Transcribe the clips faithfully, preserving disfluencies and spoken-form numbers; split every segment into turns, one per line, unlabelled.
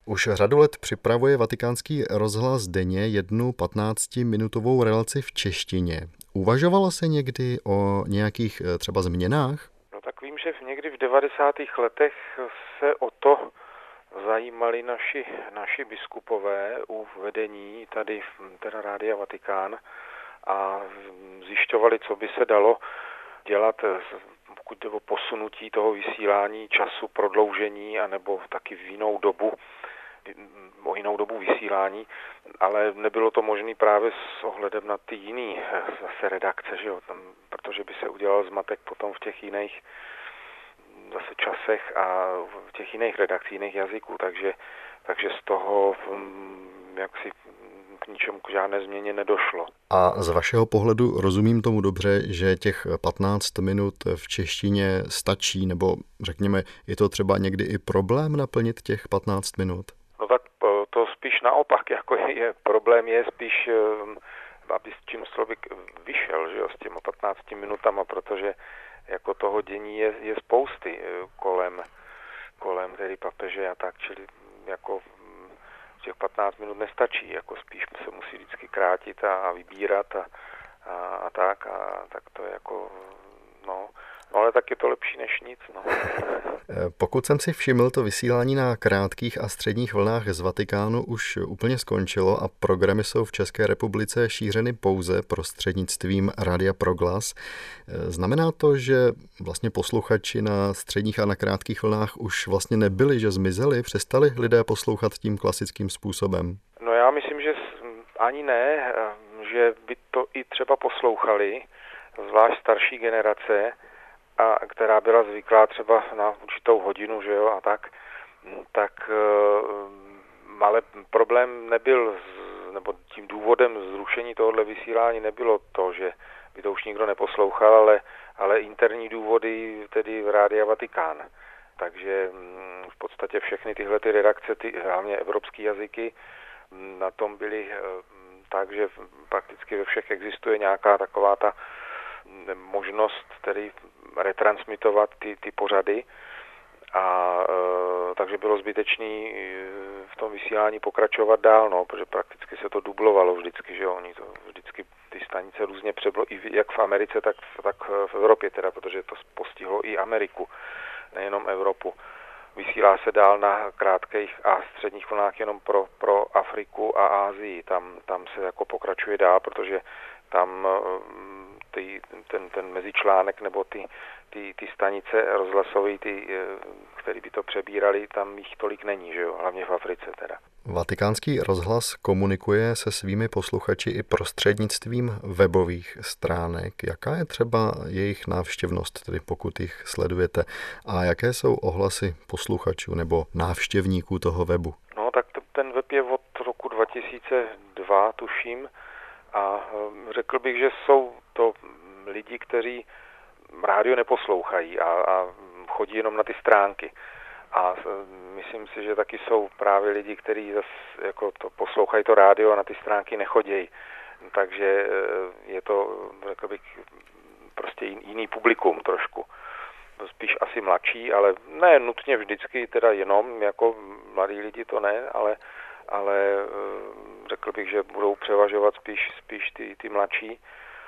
Už řadu let připravuje Vatikánský rozhlas denně jednu patnáctiminutovou relaci v češtině. Uvažovalo se někdy o nějakých třeba změnách?
No tak vím, že někdy v devadesátých letech se o to zajímali naši, naši biskupové u vedení tady teda Rádia Vatikán a zjišťovali, co by se dalo dělat, pokud jde o posunutí toho vysílání času, prodloužení, anebo taky v jinou dobu, o jinou dobu vysílání, ale nebylo to možné právě s ohledem na ty jiný zase redakce, že jo, tam, protože by se udělal zmatek potom v těch jiných zase časech a v těch jiných redakcích, jiných jazyků, takže, takže z toho jaksi k ničemu, k žádné změně nedošlo.
A z vašeho pohledu rozumím tomu dobře, že těch patnáct minut v češtině stačí, nebo řekněme, je to třeba někdy i problém naplnit těch patnáct minut?
No tak to spíš naopak, jako je, je problém je spíš, aby s čím člověk vyšel, že jo, s těmi patnácti minutama, protože jako toho dění je, je spousty kolem, kolem tedy papeže a tak, čili jako těch patnáct minut nestačí, jako spíš se musí vždycky krátit a, a vybírat a, a, a tak, a tak to je jako, no, no ale tak je to lepší než nic, no.
Pokud jsem si všiml, to vysílání na krátkých a středních vlnách z Vatikánu už úplně skončilo a programy jsou v České republice šířeny pouze prostřednictvím Rádia Proglas. Znamená to, že vlastně posluchači na středních a na krátkých vlnách už vlastně nebyli, že zmizeli, přestali lidé poslouchat tím klasickým způsobem?
No já myslím, že ani ne, že by to i třeba poslouchali, zvlášť starší generace, a která byla zvyklá třeba na určitou hodinu, že jo, a tak, tak ale problém nebyl, nebo tím důvodem zrušení tohohle vysílání nebylo to, že by to už nikdo neposlouchal, ale, ale interní důvody tedy v Rádia Vatikán. Takže v podstatě všechny tyhle ty redakce, ty hlavně evropské jazyky, na tom byly tak, že prakticky ve všech existuje nějaká taková ta možnost tedy retransmitovat ty, ty pořady a e, takže bylo zbytečný v tom vysílání pokračovat dál, no, protože prakticky se to dublovalo vždycky, že oni to vždycky ty stanice různě přeblo, i jak v Americe, tak, tak v Evropě teda, protože to postihlo i Ameriku, nejenom Evropu. Vysílá se dál na krátkých a středních vlnách jenom pro, pro Afriku a Asii, tam, tam se jako pokračuje dál, protože tam Ty, ten, ten mezičlánek nebo ty, ty, ty stanice rozhlasové, ty, které by to přebírali, tam jich tolik není, že jo? Hlavně v Africe teda.
Vatikánský rozhlas komunikuje se svými posluchači i prostřednictvím webových stránek. Jaká je třeba jejich návštěvnost, tedy pokud jich sledujete? A jaké jsou ohlasy posluchačů nebo návštěvníků toho webu?
No tak ten web je od roku dva tisíce dva, tuším, a řekl bych, že jsou to lidi, kteří rádio neposlouchají a, a chodí jenom na ty stránky. A myslím si, že taky jsou právě lidi, kteří zase jako to poslouchají to rádio a na ty stránky nechodějí. Takže je to, řekl bych, prostě jiný publikum trošku. Spíš asi mladší, ale ne nutně vždycky, teda jenom jako mladí lidi to ne, ale ale řekl bych, že budou převažovat spíš, spíš ty, ty mladší.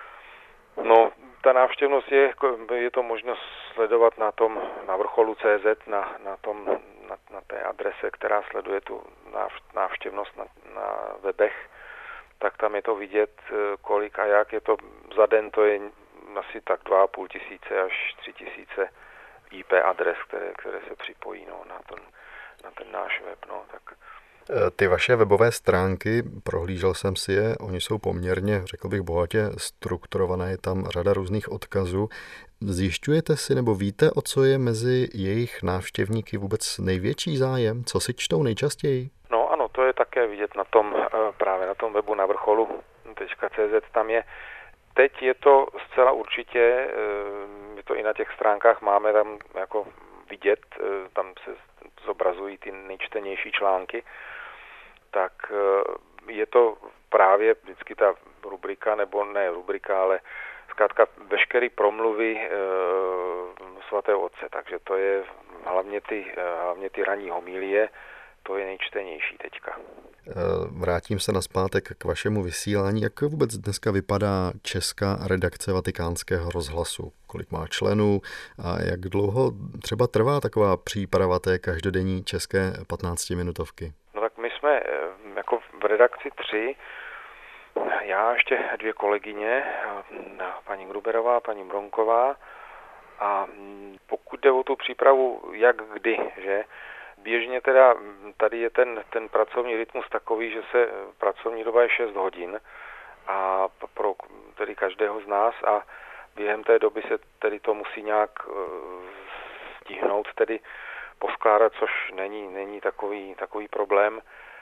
No, ta návštěvnost je, je to možnost sledovat na tom, na vrcholu tečka cé zet, na, na, tom, na, na té adrese, která sleduje tu návštěvnost na, na webech, tak tam je to vidět, kolik a jak je to za den, to je asi tak dva a půl tisíce až tři tisíce í pé adres, které, které se připojí no, na, ten, na ten náš web, no, tak.
Ty vaše webové stránky, prohlížel jsem si je, oni jsou poměrně, řekl bych, bohatě strukturované, je tam řada různých odkazů. Zjišťujete si nebo víte, o co je mezi jejich návštěvníky vůbec největší zájem? Co si čtou nejčastěji?
No ano, to je také vidět na tom, právě na tom webu na vrcholu tečka cé zet, tam je, teď je to zcela určitě, je to i na těch stránkách máme tam jako vidět, tam se zobrazují ty nejčtenější články, tak je to právě vždycky ta rubrika, nebo ne rubrika, ale zkrátka veškeré promluvy e, svatého otce, takže to je hlavně ty, hlavně ty ranní homilie, to je nejčtenější teďka.
Vrátím se nazpátek k vašemu vysílání. Jak vůbec dneska vypadá česká redakce Vatikánského rozhlasu? Kolik má členů a jak dlouho třeba trvá taková příprava té každodenní české patnáctiminutovky?
No tak my jsme jako v redakci tři, já ještě dvě kolegyně, paní Gruberová, paní Bronková, a pokud jde o tu přípravu, jak kdy, že běžně teda tady je ten, ten pracovní rytmus takový, že se pracovní doba je šest hodin a pro tedy každého z nás a během té doby se tedy to musí nějak stihnout, tedy poskládat, což není, není takový, takový problém.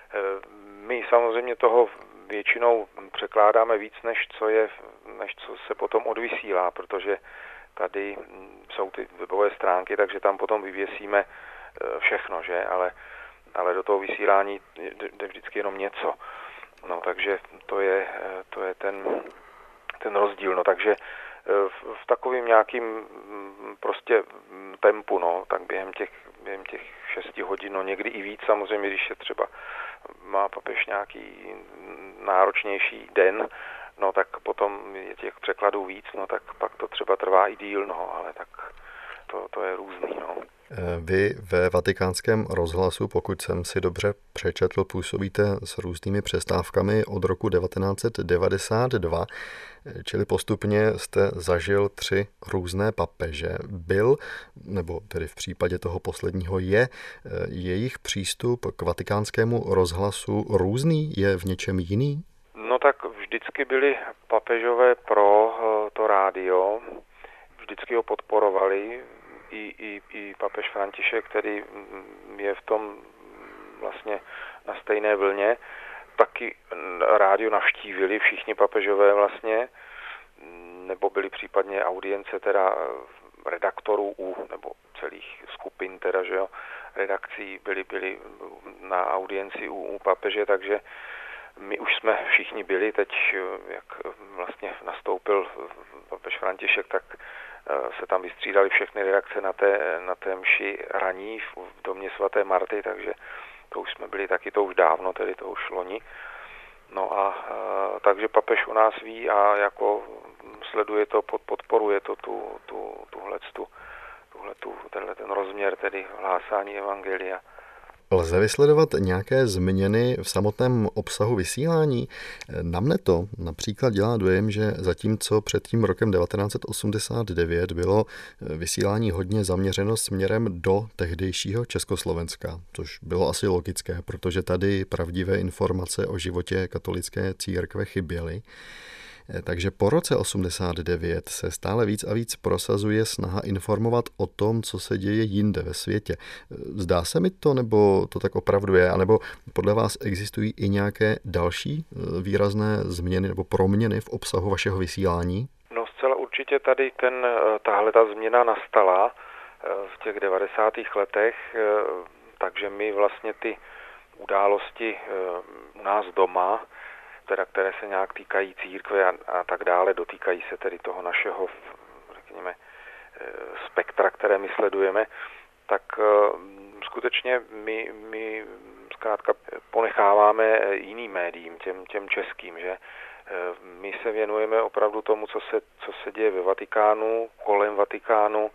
My samozřejmě toho většinou překládáme víc, než co je, než co se potom odvysílá, protože tady jsou ty webové stránky, takže tam potom vyvěsíme všechno, že? Ale, ale do toho vysílání jde vždycky jenom něco. No, takže to je, to je ten, ten rozdíl. No, takže v, v takovým nějakým prostě tempu, no, tak během těch, během těch šesti hodin, no někdy i víc, samozřejmě, když je třeba má papež nějaký náročnější den, no tak potom je těch překladů víc, no tak pak to třeba trvá i díl, no, ale tak to, to je různý, no.
Vy ve Vatikánském rozhlasu, pokud jsem si dobře přečetl, působíte s různými přestávkami od roku devatenáct set devadesát dva, čili postupně jste zažil tři různé papeže. Byl, nebo tedy v případě toho posledního je, jejich přístup k Vatikánskému rozhlasu různý, je v něčem jiný?
No tak vždycky byli papežové pro to rádio, vždycky ho podporovali, i, i, i papež František, který je v tom vlastně na stejné vlně, taky rádio navštívili všichni papežové vlastně, nebo byly případně audience teda redaktorů u, nebo celých skupin teda, že jo, redakcí byli, byli na audienci u, u papeže, takže my už jsme všichni byli, teď jak vlastně nastoupil papež František, tak se tam vystřídali všechny redakce na té, na té mši raní v domě svaté Marty, takže to už jsme byli taky, to už dávno, tedy to už loni. No a, a takže papež u nás ví a jako sleduje to, podporuje to tu, tu, tuhletu, tuhletu, tenhle ten rozměr, tedy hlásání evangelia.
Lze vysledovat nějaké změny v samotném obsahu vysílání? Na mne to například dělá dojem, že zatímco před tím rokem devatenáct set osmdesát devět bylo vysílání hodně zaměřeno směrem do tehdejšího Československa, což bylo asi logické, protože tady pravdivé informace o životě katolické církve chyběly. Takže po roce osmdesát devět se stále víc a víc prosazuje snaha informovat o tom, co se děje jinde ve světě. Zdá se mi to, nebo to tak opravdu je, anebo podle vás existují i nějaké další výrazné změny nebo proměny v obsahu vašeho vysílání?
No zcela určitě tady ten, tahle ta změna nastala v těch devadesátých letech, takže my vlastně ty události u nás doma, teda, které se nějak týkají církve a, a tak dále, dotýkají se tedy toho našeho, řekněme, spektra, které my sledujeme, tak skutečně my, my zkrátka ponecháváme jiným médiím, těm, těm českým, že my se věnujeme opravdu tomu, co se, co se děje ve Vatikánu, kolem Vatikánu,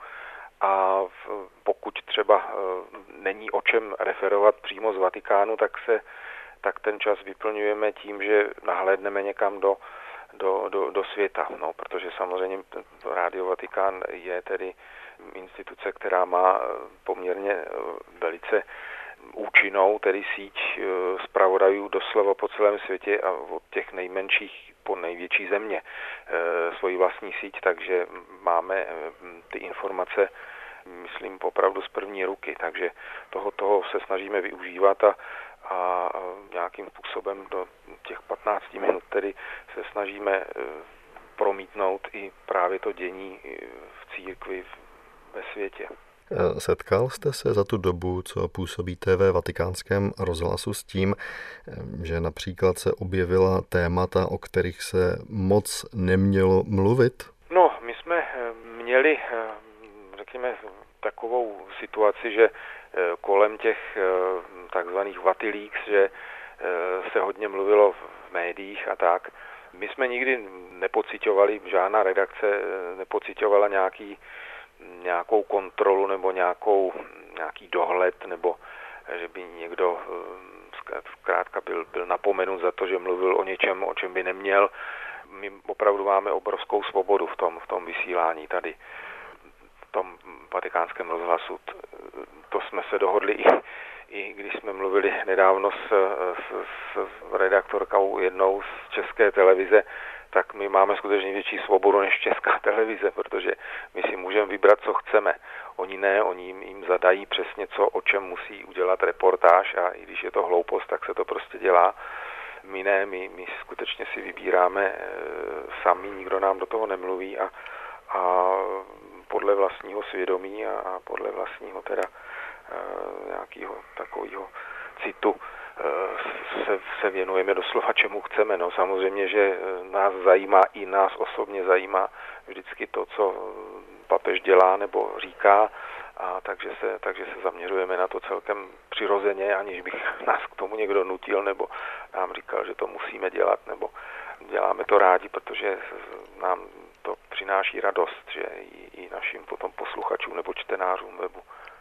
a pokud třeba není o čem referovat přímo z Vatikánu, tak se tak ten čas vyplňujeme tím, že nahlédneme někam do, do, do, do světa. No, protože samozřejmě Rádio Vatikán je tedy instituce, která má poměrně velice účinnou, tedy síť zpravodajů doslova po celém světě a od těch nejmenších po největší země svoji vlastní síť, takže máme ty informace, myslím, opravdu z první ruky, takže toho, toho se snažíme využívat a a nějakým způsobem do těch patnácti minut tedy se snažíme promítnout i právě to dění v církvi ve světě.
Setkal jste se za tu dobu, co působíte ve Vatikánském rozhlasu, s tím, že například se objevila témata, o kterých se moc nemělo mluvit?
No, my jsme měli, řekněme, takovou situaci, že kolem těch takzvaných Vatileaks, že se hodně mluvilo v médiích a tak. My jsme nikdy nepociťovali, žádná redakce nepociťovala nějaký, nějakou kontrolu nebo nějakou, nějaký dohled, nebo že by někdo zkrátka byl, byl napomenut za to, že mluvil o něčem, o čem by neměl. My opravdu máme obrovskou svobodu v tom, v tom vysílání tady, v tom vatikánském rozhlasu. To jsme se dohodli i, i když jsme mluvili nedávno s, s, s redaktorkou jednou z České televize, tak my máme skutečně větší svobodu než Česká televize, protože my si můžeme vybrat, co chceme. Oni ne, oni jim, jim zadají přesně co, o čem musí udělat reportáž, a i když je to hloupost, tak se to prostě dělá. My ne, my, my skutečně si vybíráme e, sami, nikdo nám do toho nemluví a, a podle vlastního svědomí a, a podle vlastního teda e, nějakého takového citu Se, se věnujeme doslova čemu chceme. No, samozřejmě, že nás zajímá, i nás osobně zajímá vždycky to, co papež dělá nebo říká, a takže se, takže se zaměřujeme na to celkem přirozeně, aniž bych nás k tomu někdo nutil nebo nám říkal, že to musíme dělat, nebo děláme to rádi, protože nám to přináší radost, že i, i našim potom posluchačům nebo čtenářům webu.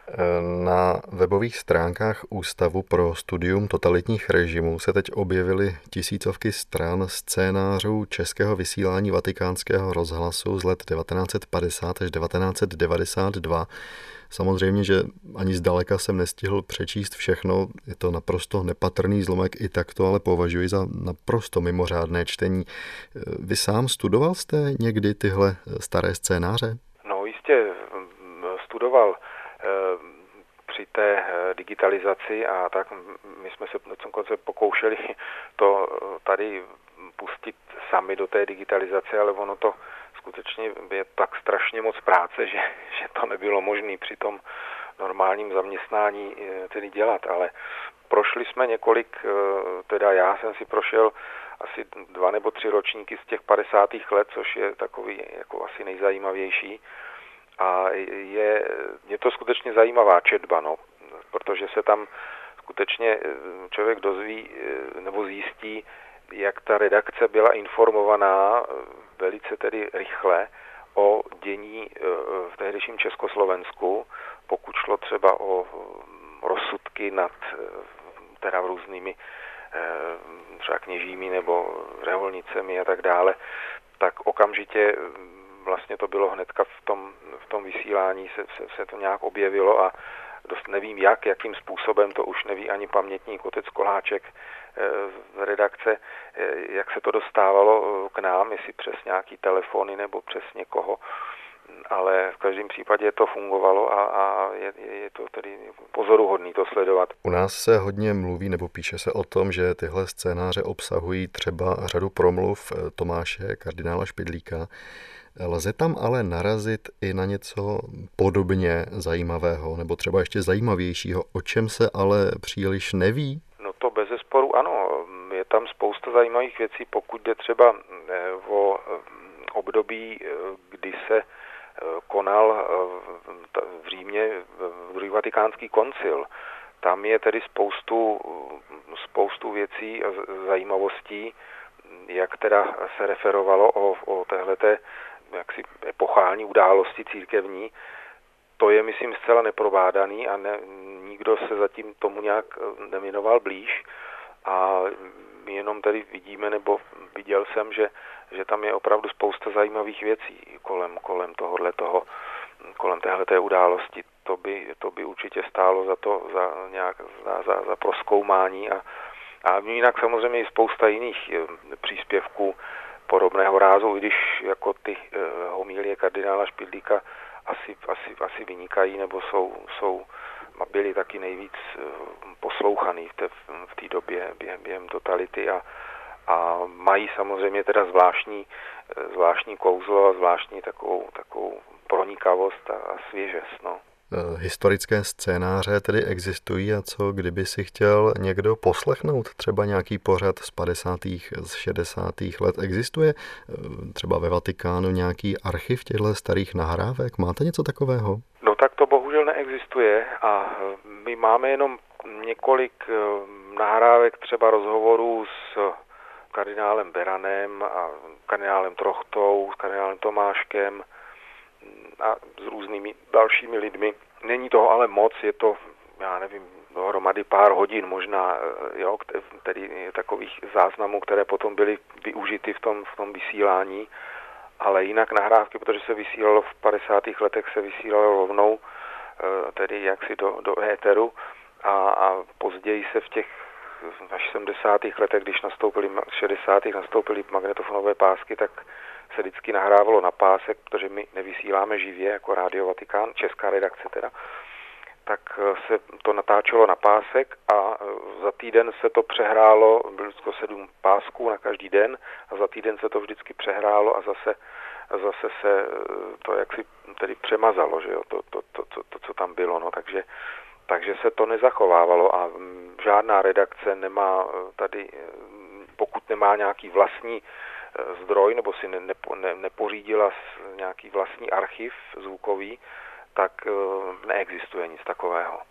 Na webových stránkách Ústavu pro studium totalitních režimů se teď objevily tisícovky stran scénářů českého vysílání Vatikánského rozhlasu z let devatenáct set padesát až devatenáct set devadesát dva. Samozřejmě, že ani zdaleka jsem nestihl přečíst všechno, je to naprosto nepatrný zlomek i takto, ale považuji za naprosto mimořádné čtení. Vy sám studoval jste někdy tyhle staré scénáře?
No jistě, studoval při té digitalizaci a tak my jsme se dokonce pokoušeli to tady pustit sami do té digitalizace, ale ono to skutečně je tak strašně moc práce, že, že to nebylo možné při tom normálním zaměstnání tedy dělat, ale prošli jsme několik, teda já jsem si prošel asi dva nebo tři ročníky z těch padesátých let, což je takový jako asi nejzajímavější. A je, je to skutečně zajímavá četba, no, protože se tam skutečně člověk dozví nebo zjistí, jak ta redakce byla informovaná velice tedy rychle o dění v tehdejším Československu, pokud šlo třeba o rozsudky nad teda různými třeba kněžími nebo řeholnicemi a tak dále, tak okamžitě vlastně to bylo hnedka v tom, v tom vysílání, se, se, se to nějak objevilo a dost nevím jak, jakým způsobem, to už neví ani pamětník otec Koláček z redakce, jak se to dostávalo k nám, jestli přes nějaký telefony nebo přes někoho, ale v každém případě to fungovalo a, a je, je to tedy pozoruhodný to sledovat.
U nás se hodně mluví nebo píše se o tom, že tyhle scénáře obsahují třeba řadu promluv Tomáše kardinála Špidlíka. Lze tam ale narazit i na něco podobně zajímavého nebo třeba ještě zajímavějšího, o čem se ale příliš neví?
No to bezesporu ano, je tam spousta zajímavých věcí, pokud jde třeba o období, kdy se konal v Římě druhý vatikánský koncil. Tam je tedy spoustu, spoustu věcí a zajímavostí, jak teda se referovalo o, o téhleté jaksi epochální události církevní. To je, myslím, zcela neprobádaný a ne, nikdo se zatím tomu nějak nevěnoval blíž a my jenom tady vidíme, nebo viděl jsem, že, že tam je opravdu spousta zajímavých věcí kolem, kolem tohohle toho, kolem téhleté události. To by, to by určitě stálo za to, za nějak, za, za, za prozkoumání a, a jinak samozřejmě i spousta jiných příspěvků podobného rázu, i když jako ty homilie kardinála Špidlíka asi, asi, asi vynikají, nebo jsou, jsou byly taky nejvíc poslouchaný v té, v té době během, během totality a, a mají samozřejmě teda zvláštní, zvláštní kouzlo a zvláštní takovou, takovou pronikavost a, a svěžest, no.
Historické scénáře tedy existují a co kdyby si chtěl někdo poslechnout třeba nějaký pořad z padesátých, z šedesátých let? Existuje třeba ve Vatikánu nějaký archiv těchto starých nahrávek? Máte něco takového?
No tak to bohužel neexistuje a my máme jenom několik nahrávek třeba rozhovorů s kardinálem Beranem a kardinálem Trochtou, s kardinálem Tomáškem a s různými dalšími lidmi. Není toho ale moc, je to, já nevím, dohromady pár hodin možná, jo, tedy takových záznamů, které potom byly využity v tom, v tom vysílání, ale jinak nahrávky, protože se vysílalo v padesátých letech, se vysílalo rovnou, tedy jaksi do, do éteru a, a později se v těch až sedmdesátých letech, když nastoupili, šedesátých nastoupily magnetofonové pásky, tak se vždycky nahrávalo na pásek, protože my nevysíláme živě jako Rádio Vatikán, česká redakce teda, tak se to natáčelo na pásek a za týden se to přehrálo, bylo to sedm pásků na každý den a za týden se to vždycky přehrálo a zase, zase se to jaksi tedy přemazalo, že jo, to, to, to, to, to co tam bylo, no, takže Takže se to nezachovávalo a žádná redakce nemá tady, pokud nemá nějaký vlastní zdroj nebo si nepo, ne, nepořídila nějaký vlastní archiv zvukový, tak neexistuje nic takového.